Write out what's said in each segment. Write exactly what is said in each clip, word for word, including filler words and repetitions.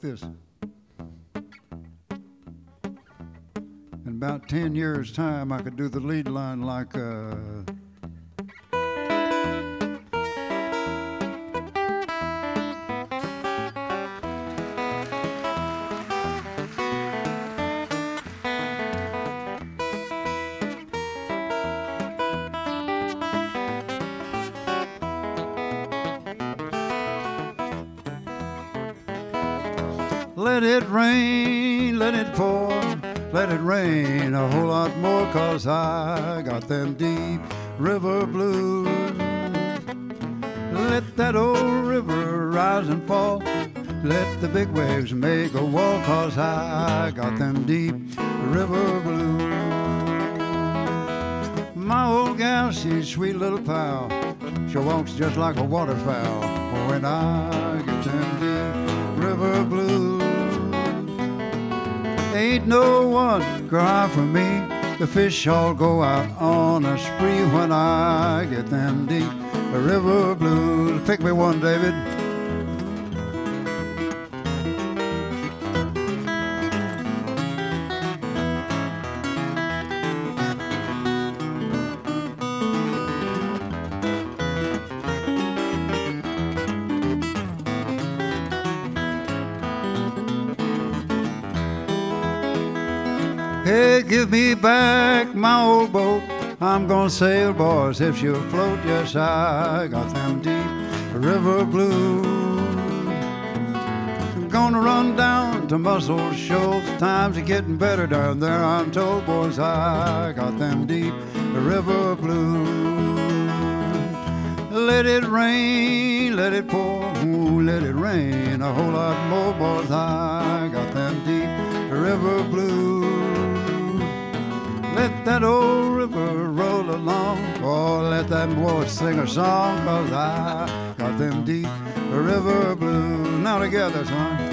this. In about ten years' time, I could do the lead line like uh, let it rain, let it pour, let it rain a whole lot more, 'cause I got them deep river blues. Let that old river rise and fall, let the big waves make a wall, 'cause I got them deep river blues. My old gal, she's sweet little pal, she walks just like a waterfowl when I get them deep river blues. Ain't no one cry for me, the fish all go out on a spree when I get them deep river blues. Pick me one, David. Hey, give me back my old boat, I'm gonna sail, boys, if she'll float. Yes, I got them deep river blues. I'm gonna run down to Muscle Shoals, times are getting better down there, I'm told, boys, I got them deep river blues. Let it rain, let it pour, ooh, let it rain a whole lot more, boys, I got them deep river blues. Let that old river roll along, or let that boy sing a song, 'cause I got them deep river blues. Now together, son.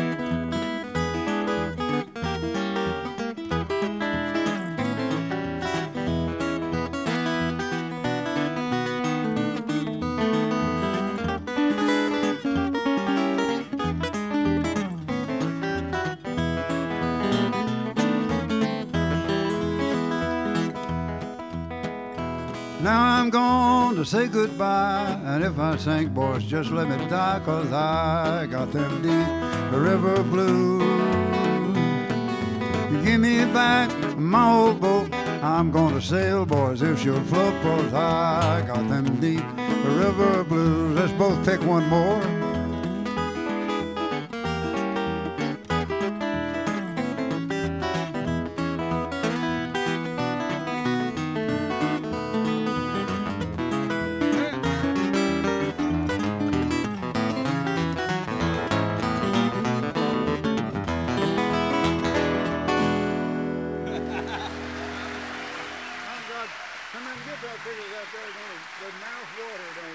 Now I'm going to say goodbye, and if I sink, boys, just let me die, 'cause I got them deep river blues. Give me back my old boat, I'm going to sail, boys, if she'll float, 'cause I got them deep river blues. Let's both pick one more. Come and get that figure out there, the mouth water down.